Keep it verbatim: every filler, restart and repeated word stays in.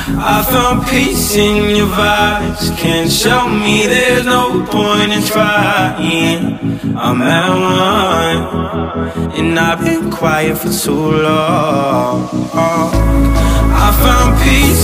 I found peace in your vibes. Can't show me there's no point in trying. I'm at one, and I've been quiet for too long. I found peace